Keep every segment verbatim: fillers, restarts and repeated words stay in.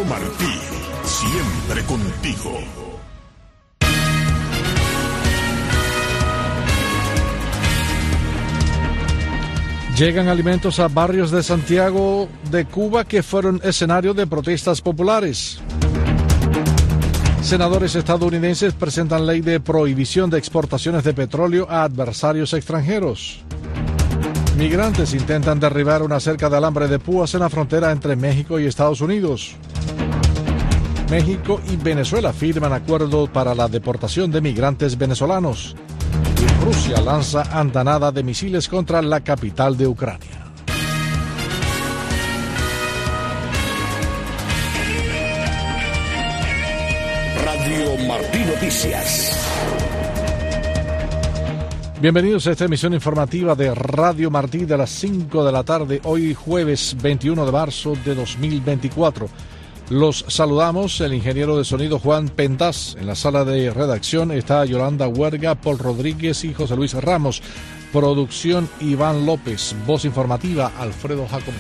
Martí, siempre contigo. Llegan alimentos a barrios de Santiago de Cuba que fueron escenario de protestas populares. Senadores estadounidenses presentan ley de prohibición de exportaciones de petróleo a adversarios extranjeros. Migrantes intentan derribar una cerca de alambre de púas en la frontera entre México y Estados Unidos. México y Venezuela firman acuerdo para la deportación de migrantes venezolanos. Y Rusia lanza andanada de misiles contra la capital de Ucrania. Radio Martí Noticias. Bienvenidos a esta emisión informativa de Radio Martí de las cinco de la tarde, hoy jueves veintiuno de marzo de dos mil veinticuatro. Los saludamos, el ingeniero de sonido Juan Pendas. En la sala de redacción está Yolanda Huerga, Paul Rodríguez y José Luis Ramos. Producción Iván López. Voz informativa Alfredo Jacomé.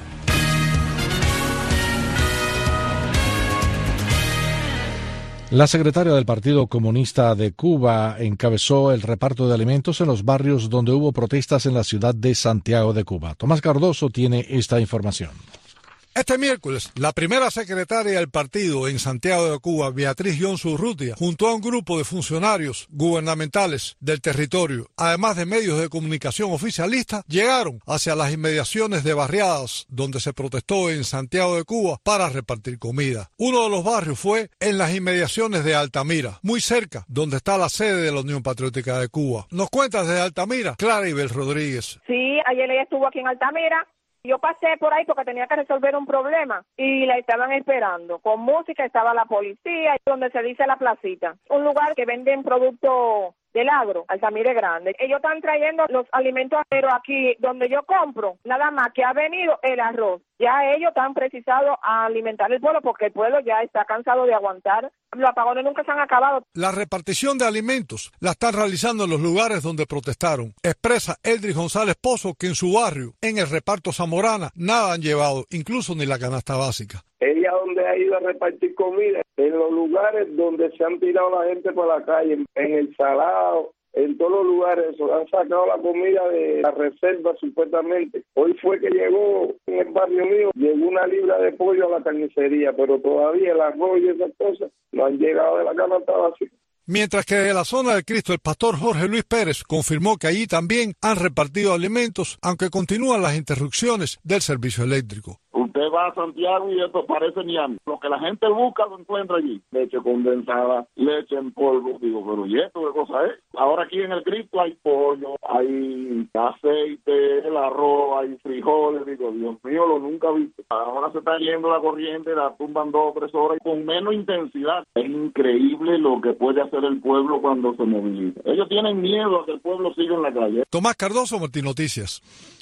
La secretaria del Partido Comunista de Cuba encabezó el reparto de alimentos en los barrios donde hubo protestas en la ciudad de Santiago de Cuba. Tomás Cardoso tiene esta información. Este miércoles, la primera secretaria del partido en Santiago de Cuba, Beatriz Johnson Urrutia, junto a un grupo de funcionarios gubernamentales del territorio, además de medios de comunicación oficialistas, llegaron hacia las inmediaciones de barriadas donde se protestó en Santiago de Cuba para repartir comida. Uno de los barrios fue en las inmediaciones de Altamira, muy cerca donde está la sede de la Unión Patriótica de Cuba. Nos cuenta desde Altamira, Claribel Rodríguez. Sí, ayer ella estuvo aquí en Altamira. Yo pasé por ahí porque tenía que resolver un problema y la estaban esperando. Con música estaba la policía, donde se dice la placita. Un lugar que venden productos del agro, Altamira Grande. Ellos están trayendo los alimentos, pero aquí donde yo compro, nada más que ha venido el arroz. Ya ellos están precisados a alimentar el pueblo porque el pueblo ya está cansado de aguantar. Los apagones nunca se han acabado. La repartición de alimentos la están realizando en los lugares donde protestaron. Expresa Eldris González Pozo que en su barrio, en el reparto Zamorana, nada han llevado, incluso ni la canasta básica. Ella donde ha ido a repartir comida, en los lugares donde se han tirado la gente por la calle, en el Salado, en todos los lugares, han sacado la comida de la reserva supuestamente. Hoy fue que llegó en el barrio mío, llegó una libra de pollo a la carnicería, pero todavía el arroz y esas cosas no han llegado de la canasta básica. Mientras que de la zona del Cristo, el pastor Jorge Luis Pérez confirmó que allí también han repartido alimentos, aunque continúan las interrupciones del servicio eléctrico. Usted va a Santiago y esto parece Miami. Lo que la gente busca lo encuentra allí. Leche condensada, leche en polvo. Digo, pero ¿y esto qué cosa es? Ahora aquí en el Cristo hay pollo, hay aceite, el arroz, hay frijoles. Digo, Dios mío, lo nunca he visto. Ahora se está yendo la corriente, la tumban dos o tres horas con menos intensidad. Es increíble lo que puede hacer el pueblo cuando se moviliza. Ellos tienen miedo a que el pueblo siga en la calle. Tomás Cardoso, Martí Noticias.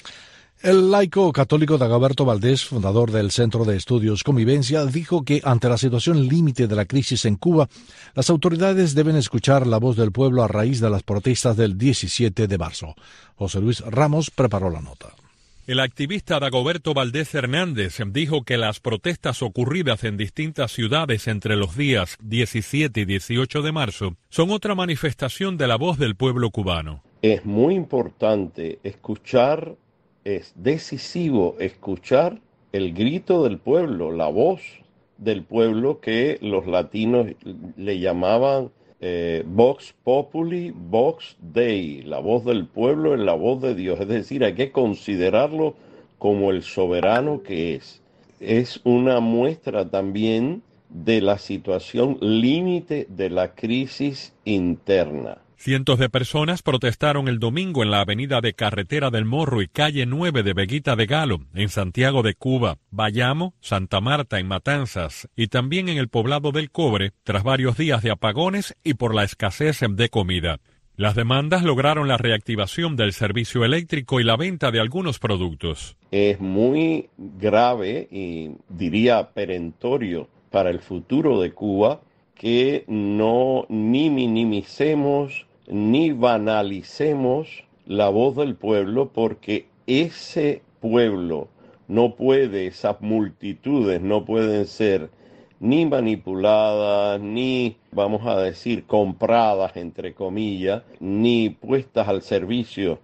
El laico católico Dagoberto Valdés, fundador del Centro de Estudios Convivencia, dijo que ante la situación límite de la crisis en Cuba, las autoridades deben escuchar la voz del pueblo a raíz de las protestas del diecisiete de marzo. José Luis Ramos preparó la nota. El activista Dagoberto Valdés Hernández dijo que las protestas ocurridas en distintas ciudades entre los días diecisiete y dieciocho de marzo son otra manifestación de la voz del pueblo cubano. Es muy importante escuchar, es decisivo escuchar el grito del pueblo, la voz del pueblo que los latinos le llamaban eh, Vox Populi, Vox Dei, la voz del pueblo es la voz de Dios, es decir, hay que considerarlo como el soberano que es. Es una muestra también de la situación límite de la crisis interna. Cientos de personas protestaron el domingo en la avenida de Carretera del Morro y calle nueve de Veguita de Galo, en Santiago de Cuba, Bayamo, Santa Marta, en Matanzas, y también en el poblado del Cobre, tras varios días de apagones y por la escasez de comida. Las demandas lograron la reactivación del servicio eléctrico y la venta de algunos productos. Es muy grave y diría perentorio para el futuro de Cuba que no ni minimicemos ni banalicemos la voz del pueblo, porque ese pueblo no puede, esas multitudes no pueden ser ni manipuladas, ni, vamos a decir, compradas, entre comillas, ni puestas al servicio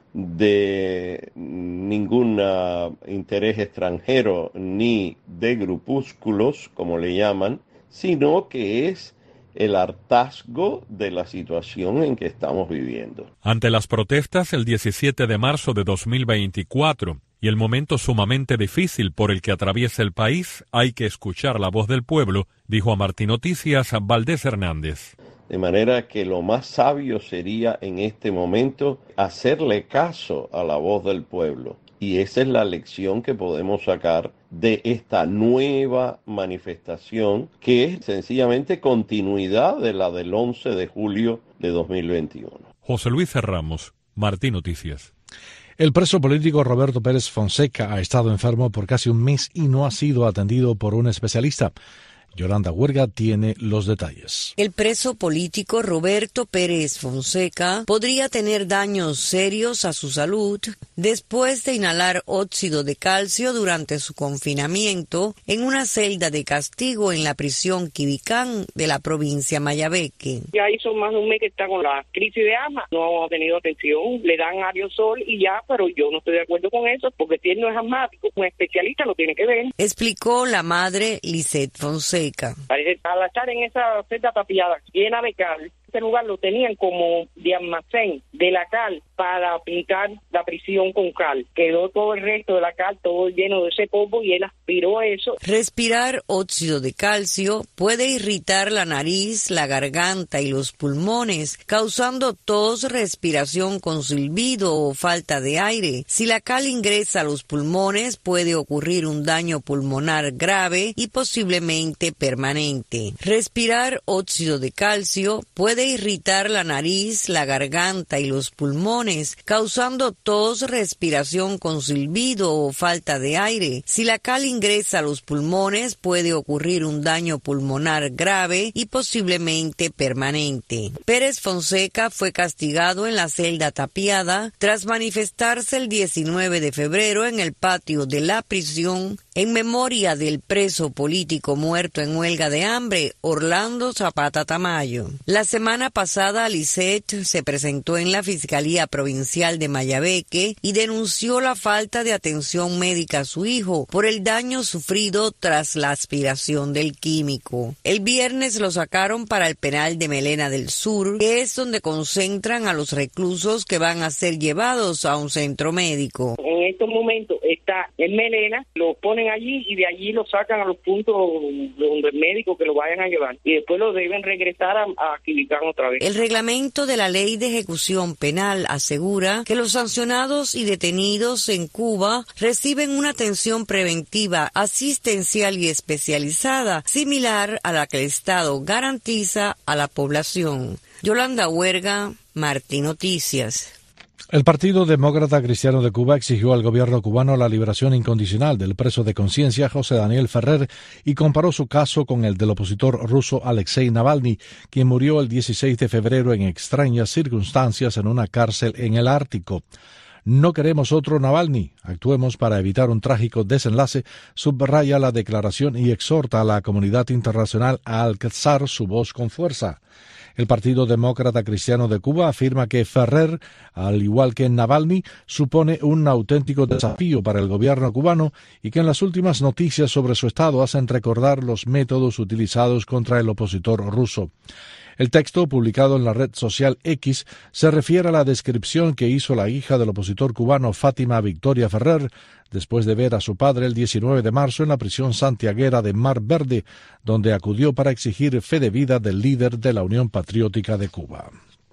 de ningún uh, interés extranjero, ni de grupúsculos, como le llaman, sino que es el hartazgo de la situación en que estamos viviendo. Ante las protestas el diecisiete de marzo de dos mil veinticuatro y el momento sumamente difícil por el que atraviesa el país, hay que escuchar la voz del pueblo, dijo a Martín Noticias Valdés Hernández. De manera que lo más sabio sería en este momento hacerle caso a la voz del pueblo. Y esa es la lección que podemos sacar de esta nueva manifestación, que es sencillamente continuidad de la del once de julio de dos mil veintiuno. José Luis Ramos, Martín Noticias. El preso político Roberto Pérez Fonseca ha estado enfermo por casi un mes y no ha sido atendido por un especialista. Yolanda Huerga tiene los detalles. El preso político Roberto Pérez Fonseca podría tener daños serios a su salud después de inhalar óxido de calcio durante su confinamiento en una celda de castigo en la prisión Quibicán de la provincia Mayabeque. Ya hizo más de un mes que está con la crisis de asma, no ha tenido atención, le dan aerosol y ya, pero yo no estoy de acuerdo con eso porque si él no es asmático, un especialista lo tiene que ver. Explicó la madre Lisette Fonseca. Al estar en esa celda tapiada llena de cal, ese lugar lo tenían como de almacén de la cal para pintar la prisión con cal. Quedó todo el resto de la cal, todo lleno de ese polvo y él aspiró eso. Respirar óxido de calcio puede irritar la nariz, la garganta y los pulmones, causando tos, respiración con silbido o falta de aire. Si la cal ingresa a los pulmones, puede ocurrir un daño pulmonar grave y posiblemente permanente. Respirar óxido de calcio puede irritar la nariz, la garganta y los pulmones, causando tos, respiración con silbido o falta de aire. Si la cal ingresa a los pulmones, puede ocurrir un daño pulmonar grave y posiblemente permanente. Pérez Fonseca fue castigado en la celda tapiada tras manifestarse el diecinueve de febrero en el patio de la prisión en memoria del preso político muerto en huelga de hambre, Orlando Zapata Tamayo. La semana pasada, Lisette se presentó en la Fiscalía Provincial de Mayabeque y denunció la falta de atención médica a su hijo por el daño sufrido tras la aspiración del químico. El viernes lo sacaron para el penal de Melena del Sur, que es donde concentran a los reclusos que van a ser llevados a un centro médico. En estos momentos está en Melena, lo ponen allí y de allí lo sacan a los puntos donde el médico que lo vayan a llevar y después lo deben regresar a, a Quibicán otra vez. El reglamento de la Ley de Ejecución Penal asegura que los sancionados y detenidos en Cuba reciben una atención preventiva, asistencial y especializada similar a la que el Estado garantiza a la población. Yolanda Huerga, Martín Noticias. El Partido Demócrata Cristiano de Cuba exigió al gobierno cubano la liberación incondicional del preso de conciencia José Daniel Ferrer y comparó su caso con el del opositor ruso Alexei Navalny, quien murió el dieciséis de febrero en extrañas circunstancias en una cárcel en el Ártico. No queremos otro Navalny. Actuemos para evitar un trágico desenlace, subraya la declaración y exhorta a la comunidad internacional a alzar su voz con fuerza. El Partido Demócrata Cristiano de Cuba afirma que Ferrer, al igual que Navalny, supone un auténtico desafío para el gobierno cubano y que en las últimas noticias sobre su estado hacen recordar los métodos utilizados contra el opositor ruso. El texto, publicado en la red social X, se refiere a la descripción que hizo la hija del opositor cubano Fátima Victoria Ferrer después de ver a su padre el diecinueve de marzo en la prisión santiaguera de Mar Verde, donde acudió para exigir fe de vida del líder de la Unión Patriótica de Cuba.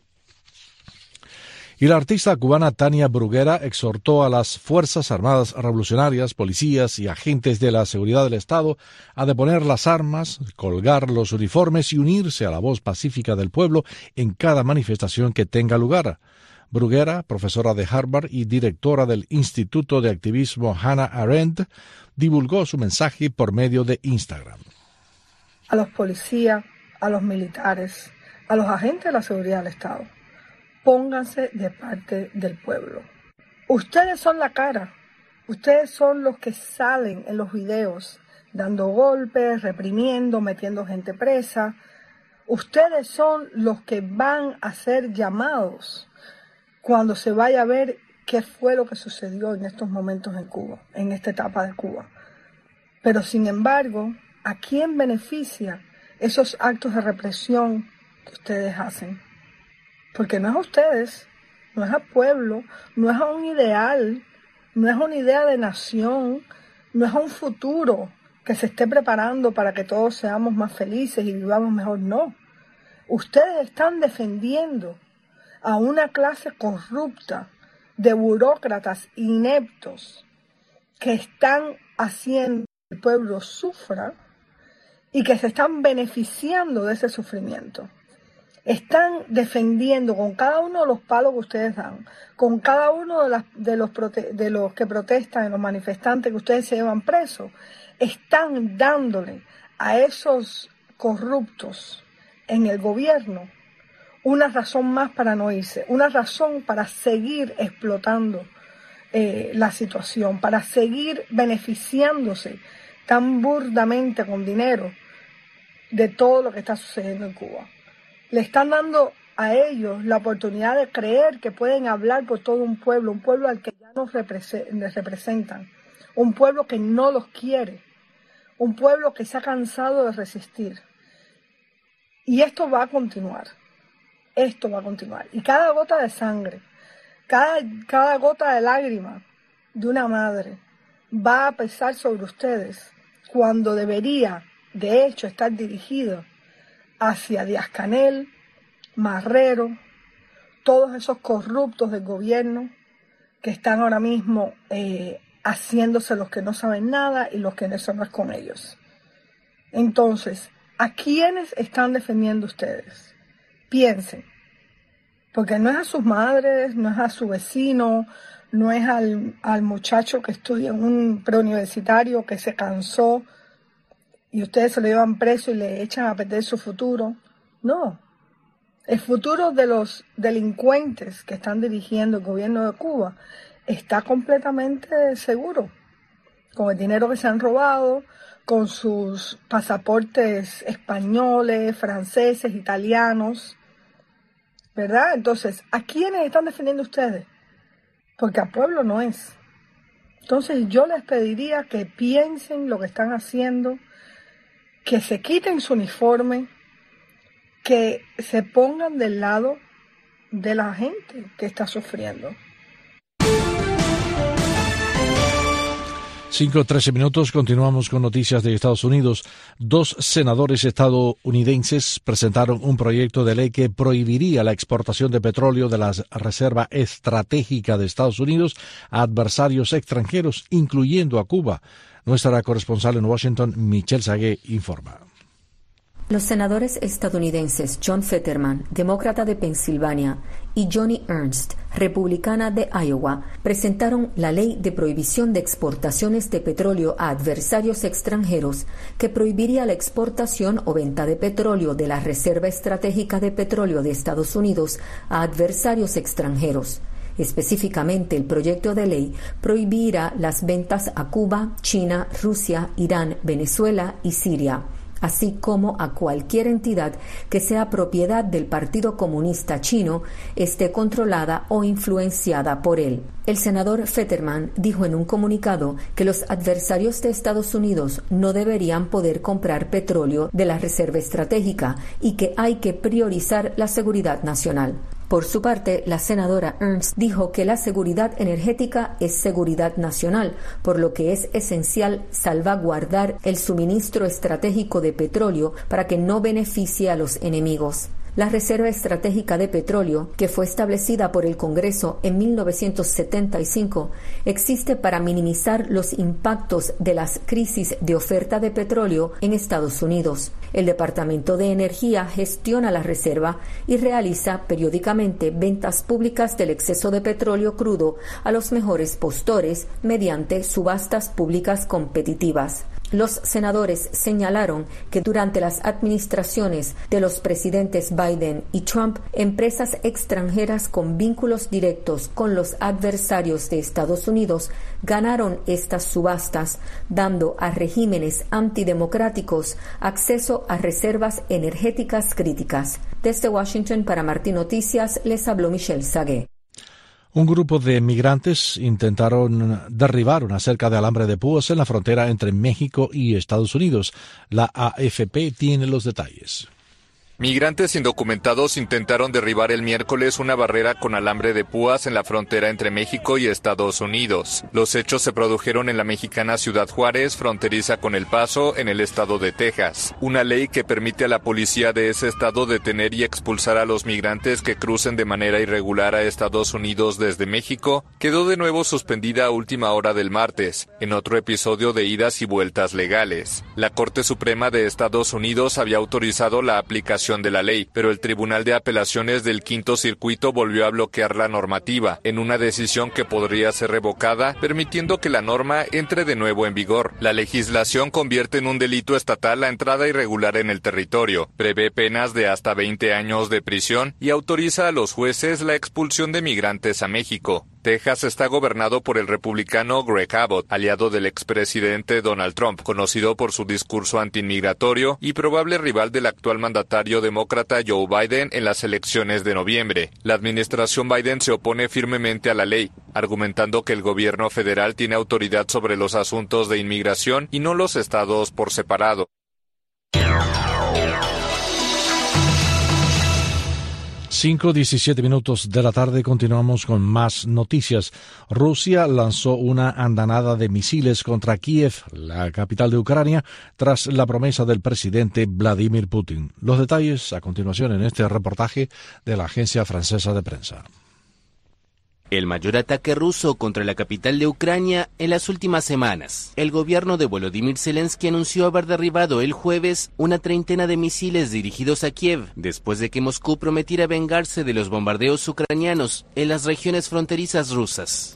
Y la artista cubana Tania Bruguera exhortó a las Fuerzas Armadas Revolucionarias, policías y agentes de la seguridad del Estado a deponer las armas, colgar los uniformes y unirse a la voz pacífica del pueblo en cada manifestación que tenga lugar. Bruguera, profesora de Harvard y directora del Instituto de Activismo Hannah Arendt, divulgó su mensaje por medio de Instagram. A los policías, a los militares, a los agentes de la seguridad del Estado, pónganse de parte del pueblo. Ustedes son la cara, ustedes son los que salen en los videos dando golpes, reprimiendo, metiendo gente presa. Ustedes son los que van a ser llamados cuando se vaya a ver qué fue lo que sucedió en estos momentos en Cuba, en esta etapa de Cuba. Pero sin embargo, ¿a quién beneficia esos actos de represión que ustedes hacen? Porque no es a ustedes, no es al pueblo, no es a un ideal, no es a una idea de nación, no es a un futuro que se esté preparando para que todos seamos más felices y vivamos mejor, no. Ustedes están defendiendo a una clase corrupta de burócratas ineptos que están haciendo que el pueblo sufra y que se están beneficiando de ese sufrimiento. Están defendiendo con cada uno de los palos que ustedes dan, con cada uno de, las, de, los, prote, de los que protestan, de los manifestantes que ustedes se llevan presos, están dándole a esos corruptos en el gobierno una razón más para no irse, una razón para seguir explotando eh, la situación, para seguir beneficiándose tan burdamente con dinero de todo lo que está sucediendo en Cuba. Le están dando a ellos la oportunidad de creer que pueden hablar por todo un pueblo, un pueblo al que ya nos representan, un pueblo que no los quiere, un pueblo que se ha cansado de resistir. Y esto va a continuar, esto va a continuar. Y cada gota de sangre, cada, cada gota de lágrima de una madre va a pesar sobre ustedes cuando debería, de hecho, estar dirigido hacia Díaz-Canel, Marrero, todos esos corruptos del gobierno que están ahora mismo eh, haciéndose los que no saben nada y los que eso no es con ellos. Entonces, ¿a quiénes están defendiendo ustedes? Piensen, porque no es a sus madres, no es a su vecino, no es al, al muchacho que estudia en un preuniversitario que se cansó y ustedes se lo llevan preso y le echan a perder su futuro. No. El futuro de los delincuentes que están dirigiendo el gobierno de Cuba está completamente seguro. Con el dinero que se han robado, con sus pasaportes españoles, franceses, italianos, ¿verdad? Entonces, ¿a quiénes están defendiendo ustedes? Porque al pueblo no es. Entonces, yo les pediría que piensen lo que están haciendo, que se quiten su uniforme, que se pongan del lado de la gente que está sufriendo. cinco trece minutos, continuamos con noticias de Estados Unidos. Dos senadores estadounidenses presentaron un proyecto de ley que prohibiría la exportación de petróleo de la Reserva Estratégica de Estados Unidos a adversarios extranjeros, incluyendo a Cuba. Nuestra corresponsal en Washington, Michelle Sagué, informa. Los senadores estadounidenses John Fetterman, demócrata de Pensilvania, y Joni Ernst, republicana de Iowa, presentaron la Ley de Prohibición de Exportaciones de Petróleo a Adversarios Extranjeros, que prohibiría la exportación o venta de petróleo de la Reserva Estratégica de Petróleo de Estados Unidos a adversarios extranjeros. Específicamente, el proyecto de ley prohibirá las ventas a Cuba, China, Rusia, Irán, Venezuela y Siria, así como a cualquier entidad que sea propiedad del Partido Comunista Chino, esté controlada o influenciada por él. El senador Fetterman dijo en un comunicado que los adversarios de Estados Unidos no deberían poder comprar petróleo de la Reserva Estratégica y que hay que priorizar la seguridad nacional. Por su parte, la senadora Ernst dijo que la seguridad energética es seguridad nacional, por lo que es esencial salvaguardar el suministro estratégico de petróleo para que no beneficie a los enemigos. La Reserva Estratégica de Petróleo, que fue establecida por el Congreso en mil novecientos setenta y cinco, existe para minimizar los impactos de las crisis de oferta de petróleo en Estados Unidos. El Departamento de Energía gestiona la reserva y realiza periódicamente ventas públicas del exceso de petróleo crudo a los mejores postores mediante subastas públicas competitivas. Los senadores señalaron que durante las administraciones de los presidentes Biden y Trump, empresas extranjeras con vínculos directos con los adversarios de Estados Unidos ganaron estas subastas, dando a regímenes antidemocráticos acceso a reservas energéticas críticas. Desde Washington para Martín Noticias les habló Michelle Sagué. Un grupo de migrantes intentaron derribar una cerca de alambre de púas en la frontera entre México y Estados Unidos. La A F P tiene los detalles. Migrantes indocumentados intentaron derribar el miércoles una barrera con alambre de púas en la frontera entre México y Estados Unidos. Los hechos se produjeron en la mexicana Ciudad Juárez, fronteriza con El Paso, en el estado de Texas. Una ley que permite a la policía de ese estado detener y expulsar a los migrantes que crucen de manera irregular a Estados Unidos desde México quedó de nuevo suspendida a última hora del martes, en otro episodio de idas y vueltas legales. La Corte Suprema de Estados Unidos había autorizado la aplicación de la ley, pero el Tribunal de Apelaciones del Quinto Circuito volvió a bloquear la normativa, en una decisión que podría ser revocada, permitiendo que la norma entre de nuevo en vigor. La legislación convierte en un delito estatal la entrada irregular en el territorio, prevé penas de hasta veinte años de prisión y autoriza a los jueces la expulsión de migrantes a México. Texas está gobernado por el republicano Greg Abbott, aliado del expresidente Donald Trump, conocido por su discurso antiinmigratorio y probable rival del actual mandatario demócrata Joe Biden en las elecciones de noviembre. La administración Biden se opone firmemente a la ley, argumentando que el gobierno federal tiene autoridad sobre los asuntos de inmigración y no los estados por separado. cinco diecisiete minutos de la tarde, continuamos con más noticias. Rusia lanzó una andanada de misiles contra Kiev, la capital de Ucrania, tras la promesa del presidente Vladimir Putin. Los detalles a continuación en este reportaje de la agencia francesa de prensa. El mayor ataque ruso contra la capital de Ucrania en las últimas semanas. El gobierno de Volodymyr Zelensky anunció haber derribado el jueves una treintena de misiles dirigidos a Kiev, después de que Moscú prometiera vengarse de los bombardeos ucranianos en las regiones fronterizas rusas.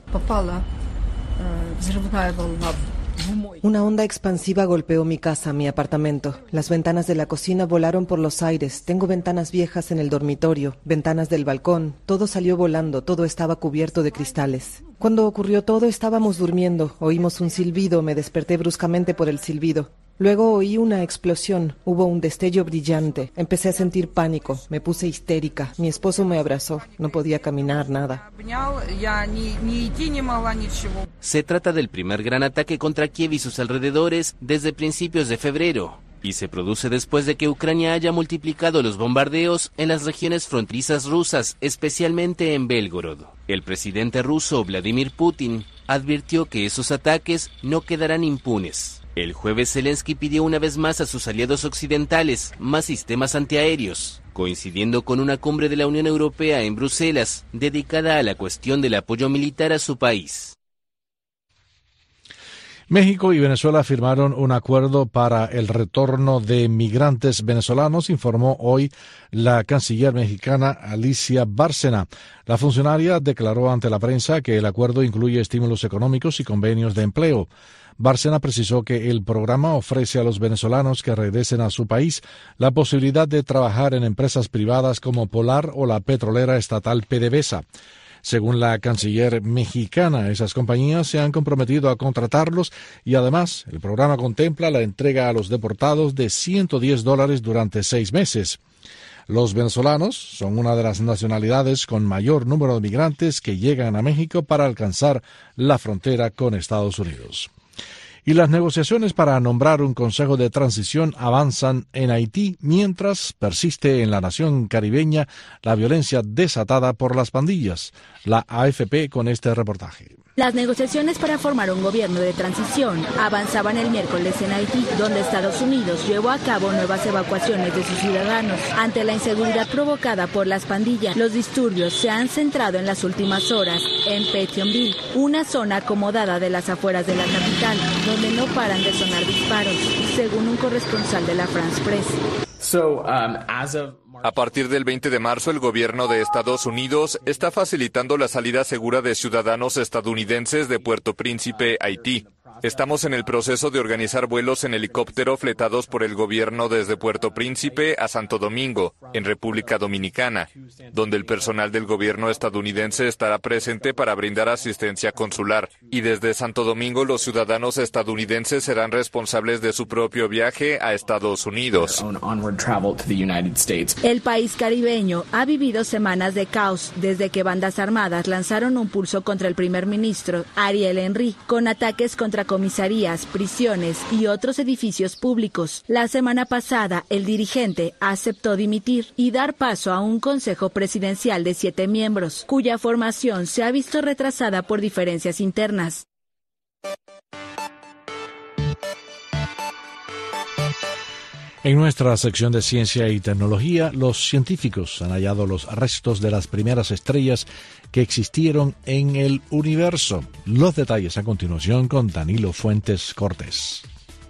Una onda expansiva golpeó mi casa, mi apartamento. Las ventanas de la cocina volaron por los aires. Tengo ventanas viejas en el dormitorio, ventanas del balcón. Todo salió volando, todo estaba cubierto de cristales. Cuando ocurrió todo estábamos durmiendo. Oímos un silbido, me desperté bruscamente por el silbido. Luego oí una explosión, hubo un destello brillante. Empecé a sentir pánico, me puse histérica. Mi esposo me abrazó, no podía caminar, nada. Se trata del primer gran ataque contra Kiev y sus alrededores desde principios de febrero, y se produce después de que Ucrania haya multiplicado los bombardeos en las regiones fronterizas rusas, especialmente en Belgorod. El presidente ruso Vladimir Putin advirtió que esos ataques no quedarán impunes. El jueves Zelensky pidió una vez más a sus aliados occidentales más sistemas antiaéreos, coincidiendo con una cumbre de la Unión Europea en Bruselas dedicada a la cuestión del apoyo militar a su país. México y Venezuela firmaron un acuerdo para el retorno de migrantes venezolanos, informó hoy la canciller mexicana Alicia Bárcena. La funcionaria declaró ante la prensa que el acuerdo incluye estímulos económicos y convenios de empleo. Bárcena precisó que el programa ofrece a los venezolanos que regresen a su país la posibilidad de trabajar en empresas privadas como Polar o la petrolera estatal PDVSA. Según la canciller mexicana, esas compañías se han comprometido a contratarlos y además el programa contempla la entrega a los deportados de ciento diez dólares durante seis meses. Los venezolanos son una de las nacionalidades con mayor número de migrantes que llegan a México para alcanzar la frontera con Estados Unidos. Y las negociaciones para nombrar un consejo de transición avanzan en Haití mientras persiste en la nación caribeña la violencia desatada por las pandillas. La A F P con este reportaje. Las negociaciones para formar un gobierno de transición avanzaban el miércoles en Haití, donde Estados Unidos llevó a cabo nuevas evacuaciones de sus ciudadanos. Ante la inseguridad provocada por las pandillas, los disturbios se han centrado en las últimas horas en Pétionville, una zona acomodada de las afueras de la capital, donde no paran de sonar disparos, según un corresponsal de la France Press. So, um, as of... A partir del veinte de marzo, el gobierno de Estados Unidos está facilitando la salida segura de ciudadanos estadounidenses de Puerto Príncipe, Haití. Estamos en el proceso de organizar vuelos en helicóptero fletados por el gobierno desde Puerto Príncipe a Santo Domingo, en República Dominicana, donde el personal del gobierno estadounidense estará presente para brindar asistencia consular. Y desde Santo Domingo los ciudadanos estadounidenses serán responsables de su propio viaje a Estados Unidos. El país caribeño ha vivido semanas de caos desde que bandas armadas lanzaron un pulso contra el primer ministro Ariel Henry, con ataques contra comisarías, prisiones y otros edificios públicos. La semana pasada, el dirigente aceptó dimitir y dar paso a un consejo presidencial de siete miembros, cuya formación se ha visto retrasada por diferencias internas. En nuestra sección de ciencia y tecnología, los científicos han hallado los restos de las primeras estrellas que existieron en el universo. Los detalles a continuación con Danilo Fuentes Cortés.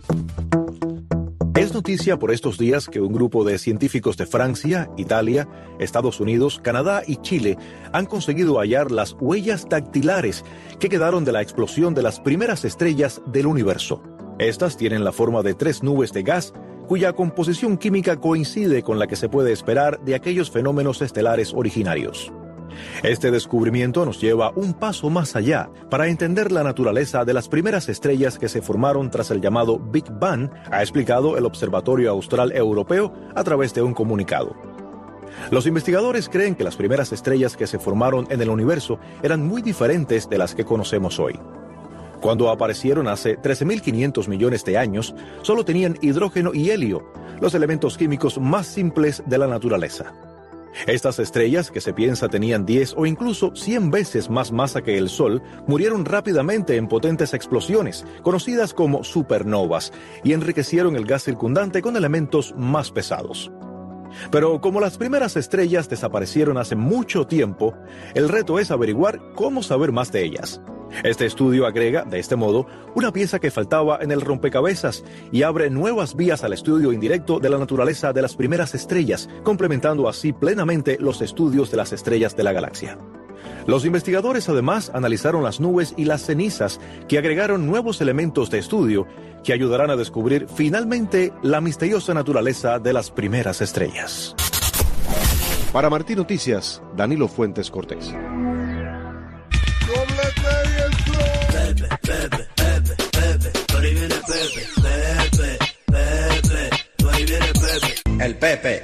Es noticia por estos días que un grupo de científicos de Francia, Italia, Estados Unidos, Canadá y Chile han conseguido hallar las huellas dactilares que quedaron de la explosión de las primeras estrellas del universo. Estas tienen la forma de tres nubes de gas cuya composición química coincide con la que se puede esperar de aquellos fenómenos estelares originarios. Este descubrimiento nos lleva un paso más allá para entender la naturaleza de las primeras estrellas que se formaron tras el llamado Big Bang, ha explicado el Observatorio Austral Europeo a través de un comunicado. Los investigadores creen que las primeras estrellas que se formaron en el universo eran muy diferentes de las que conocemos hoy. Cuando aparecieron hace trece mil quinientos millones de años, solo tenían hidrógeno y helio, los elementos químicos más simples de la naturaleza. Estas estrellas, que se piensa tenían diez o incluso cien veces más masa que el Sol, murieron rápidamente en potentes explosiones, conocidas como supernovas, y enriquecieron el gas circundante con elementos más pesados. Pero como las primeras estrellas desaparecieron hace mucho tiempo, el reto es averiguar cómo saber más de ellas. Este estudio agrega, de este modo, una pieza que faltaba en el rompecabezas y abre nuevas vías al estudio indirecto de la naturaleza de las primeras estrellas, complementando así plenamente los estudios de las estrellas de la galaxia. Los investigadores además analizaron las nubes y las cenizas, que agregaron nuevos elementos de estudio que ayudarán a descubrir finalmente la misteriosa naturaleza de las primeras estrellas. Para Martín Noticias, Danilo Fuentes Cortés. Pepe, Pepe, Pepe, Pepe, por ahí viene Pepe, Pepe, Pepe, por ahí viene Pepe. El Pepe.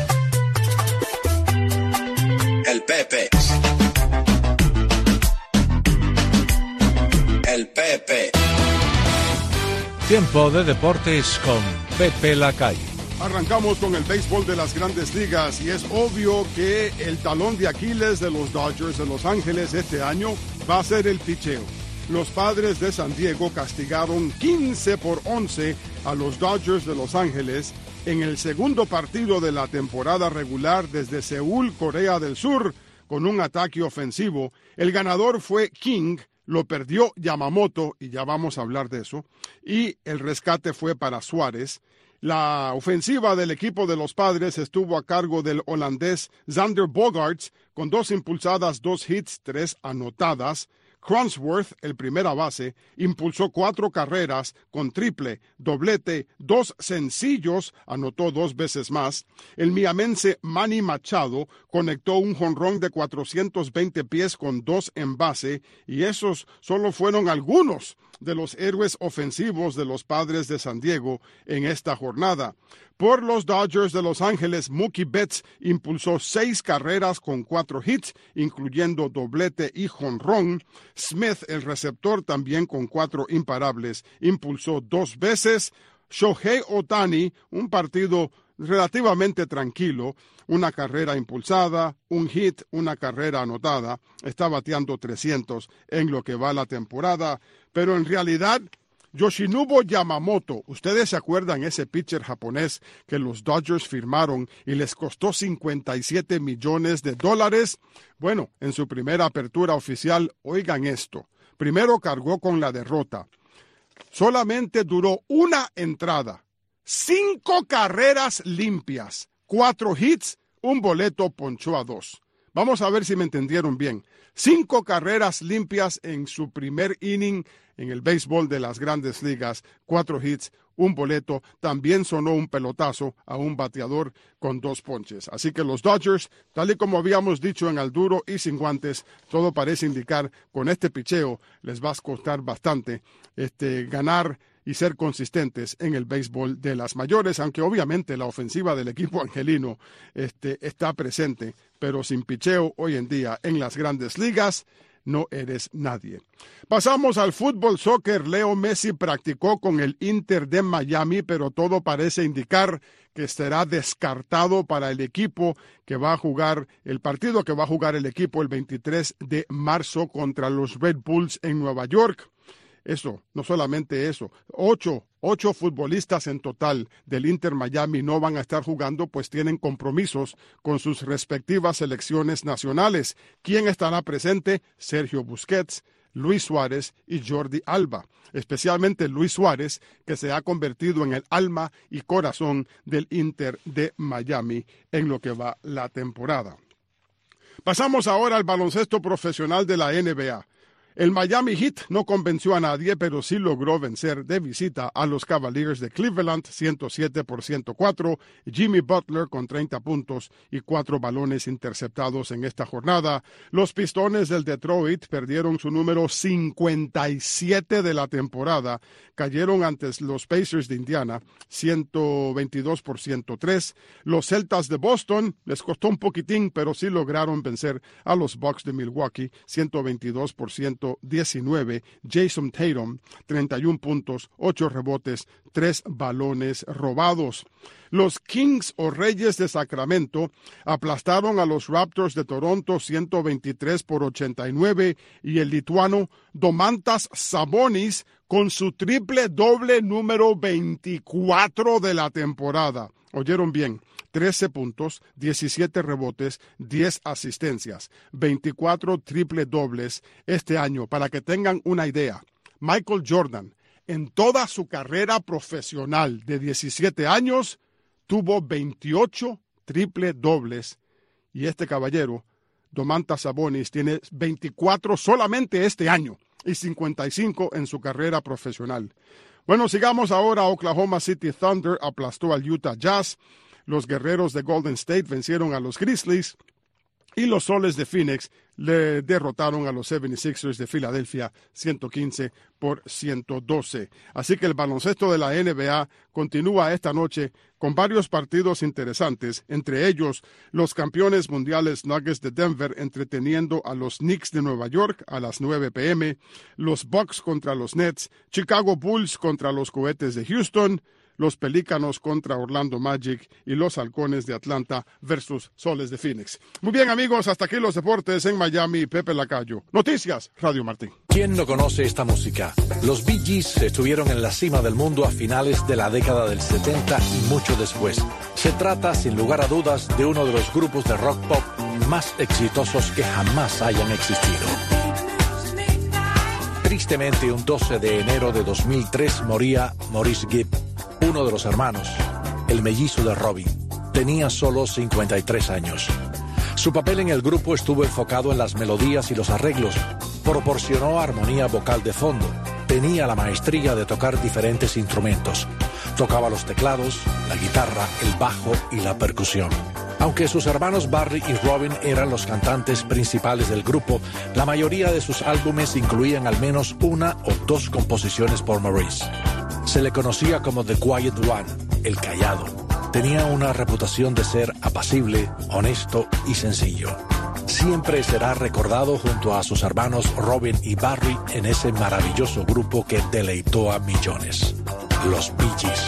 El Pepe. El Pepe. Tiempo de deportes con Pepe Lacalle. Arrancamos con el béisbol de las Grandes Ligas y es obvio que el talón de Aquiles de los Dodgers de Los Ángeles este año va a ser el picheo. Los Padres de San Diego castigaron quince por once a los Dodgers de Los Ángeles en el segundo partido de la temporada regular desde Seúl, Corea del Sur, con un ataque ofensivo. El ganador fue King, lo perdió Yamamoto, y ya vamos a hablar de eso, y el rescate fue para Suárez. La ofensiva del equipo de los Padres estuvo a cargo del holandés Xander Bogaerts, con dos impulsadas, dos hits, tres anotadas. Cronenworth, el primera base, impulsó cuatro carreras con triple, doblete, dos sencillos, anotó dos veces más. El miamense Manny Machado conectó un jonrón de cuatrocientos veinte pies con dos en base, y esos solo fueron algunos de los héroes ofensivos de los Padres de San Diego en esta jornada. Por los Dodgers de Los Ángeles, Mookie Betts impulsó seis carreras con cuatro hits, incluyendo doblete y jonrón. Smith, el receptor, también con cuatro imparables, impulsó dos veces. Shohei Ohtani, un partido relativamente tranquilo, una carrera impulsada, un hit, una carrera anotada. Está bateando trescientos en lo que va la temporada, pero en realidad Yoshinobu Yamamoto, ¿ustedes se acuerdan ese pitcher japonés que los Dodgers firmaron y les costó cincuenta y siete millones de dólares? Bueno, en su primera apertura oficial, oigan esto, primero cargó con la derrota. Solamente duró una entrada, cinco carreras limpias, cuatro hits, un boleto, ponchó a dos. Vamos a ver si me entendieron bien. Cinco carreras limpias en su primer inning en el béisbol de las Grandes Ligas, cuatro hits, un boleto, también sonó un pelotazo a un bateador con dos ponches. Así que los Dodgers, tal y como habíamos dicho en al duro y sin guantes, todo parece indicar con este picheo les va a costar bastante este, ganar y ser consistentes en el béisbol de las mayores, aunque obviamente la ofensiva del equipo angelino este, está presente, pero sin picheo hoy en día en las Grandes Ligas no eres nadie. Pasamos al fútbol soccer. Leo Messi practicó con el Inter de Miami, pero todo parece indicar que será descartado para el equipo que va a jugar, el partido que va a jugar el equipo el veintitrés de marzo contra los Red Bulls en Nueva York. Eso, no solamente eso, ocho, ocho futbolistas en total del Inter Miami no van a estar jugando, pues tienen compromisos con sus respectivas selecciones nacionales. ¿Quién estará presente? Sergio Busquets, Luis Suárez y Jordi Alba, especialmente Luis Suárez, que se ha convertido en el alma y corazón del Inter de Miami en lo que va la temporada. Pasamos ahora al baloncesto profesional de la N B A. El Miami Heat no convenció a nadie, pero sí logró vencer de visita a los Cavaliers de Cleveland ciento siete por ciento cuatro. Jimmy Butler con treinta puntos y cuatro balones interceptados en esta jornada. Los Pistones del Detroit perdieron su número cincuenta y siete de la temporada. Cayeron ante los Pacers de Indiana ciento veintidós por ciento tres. Los Celtas de Boston les costó un poquitín, pero sí lograron vencer a los Bucks de Milwaukee ciento veintidós por ciento diecinueve. Jason Tatum, treinta y un puntos, ocho rebotes, tres balones robados. Los Kings o Reyes de Sacramento aplastaron a los Raptors de Toronto ciento veintitrés por ochenta y nueve y el lituano Domantas Sabonis con su triple doble número veinticuatro de la temporada. ¿Oyeron bien? trece puntos, diecisiete rebotes, diez asistencias, veinticuatro triple dobles este año. Para que tengan una idea, Michael Jordan, en toda su carrera profesional de diecisiete años, tuvo veintiocho triple dobles. Y este caballero, Domantas Sabonis, tiene veinticuatro solamente este año y cincuenta y cinco en su carrera profesional. Bueno, sigamos ahora. Oklahoma City Thunder aplastó al Utah Jazz. Los guerreros de Golden State vencieron a los Grizzlies y los Soles de Phoenix le derrotaron a los setenta y seis ers de Filadelfia ciento quince por ciento doce. Así que el baloncesto de la N B A continúa esta noche con varios partidos interesantes, entre ellos los campeones mundiales Nuggets de Denver entreteniendo a los Knicks de Nueva York a las nueve p m, los Bucks contra los Nets, Chicago Bulls contra los Cohetes de Houston, los Pelícanos contra Orlando Magic y los Halcones de Atlanta versus Soles de Phoenix. Muy bien, amigos, hasta aquí los deportes en Miami. Pepe Lacayo. Noticias, Radio Martín. ¿Quién no conoce esta música? Los Bee Gees estuvieron en la cima del mundo a finales de la década del setenta y mucho después. Se trata, sin lugar a dudas, de uno de los grupos de rock pop más exitosos que jamás hayan existido. Tristemente, un doce de enero de dos mil tres moría Maurice Gibb, uno de los hermanos, el mellizo de Robin. Tenía solo cincuenta y tres años. Su papel en el grupo estuvo enfocado en las melodías y los arreglos. Proporcionó armonía vocal de fondo. Tenía la maestría de tocar diferentes instrumentos. Tocaba los teclados, la guitarra, el bajo y la percusión. Aunque sus hermanos Barry y Robin eran los cantantes principales del grupo, la mayoría de sus álbumes incluían al menos una o dos composiciones por Maurice. Se le conocía como The Quiet One, el callado. Tenía una reputación de ser apacible, honesto y sencillo. Siempre será recordado junto a sus hermanos Robin y Barry en ese maravilloso grupo que deleitó a millones, los Bee Gees.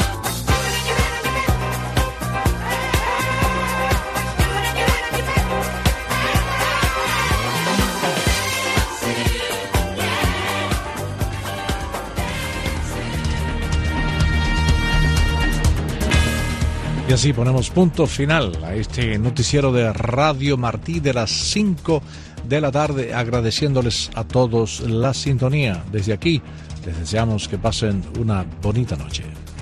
Y así ponemos punto final a este noticiero de Radio Martí de las cinco de la tarde, agradeciéndoles a todos la sintonía. Desde aquí les deseamos que pasen una bonita noche.